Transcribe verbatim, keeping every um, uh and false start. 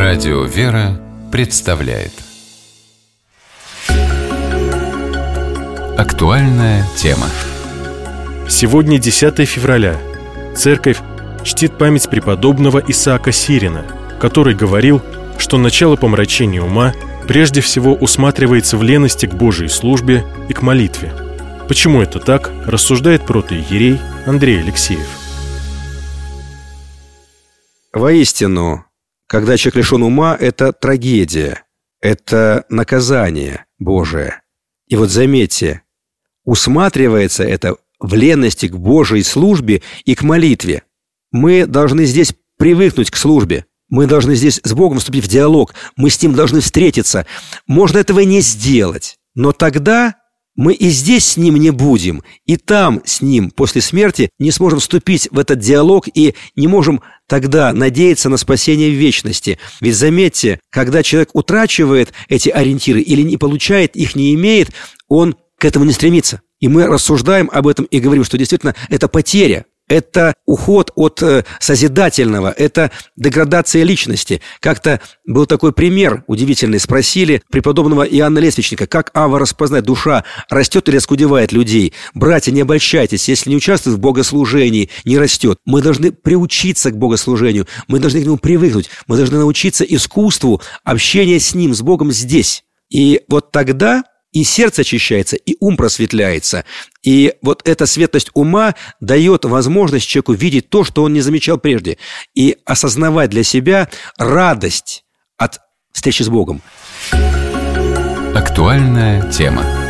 Радио «Вера» представляет актуальная тема. Сегодня десятое февраля. Церковь чтит память преподобного Исаака Сирина, который говорил, что начало помрачения ума прежде всего усматривается в лености к Божьей службе и к молитве. Почему это так, рассуждает протоиерей Андрей Алексеев. Воистину, когда человек лишен ума, это трагедия, это наказание Божие. И вот заметьте, усматривается это в лености к Божьей службе и к молитве. Мы должны здесь привыкнуть к службе. Мы должны здесь с Богом вступить в диалог. Мы с Ним должны встретиться. Можно этого не сделать, но тогда мы и здесь с Ним не будем, и там с Ним после смерти не сможем вступить в этот диалог и не можем тогда надеяться на спасение в вечности. Ведь заметьте, когда человек утрачивает эти ориентиры или не получает их, не имеет, он к этому не стремится. И мы рассуждаем об этом и говорим, что действительно это потеря. Это уход от э, созидательного, это деградация личности. Как-то был такой пример удивительный. Спросили преподобного Иоанна Лествичника, как Ава распознать, душа растет или оскудевает людей. Братья, не обольщайтесь, если не участвует в богослужении, не растет. Мы должны приучиться к богослужению, мы должны к нему привыкнуть, мы должны научиться искусству общения с Ним, с Богом здесь. И вот тогда и сердце очищается, и ум просветляется. И вот эта светлость ума дает возможность человеку видеть то, что он не замечал прежде, и осознавать для себя радость от встречи с Богом. Актуальная тема.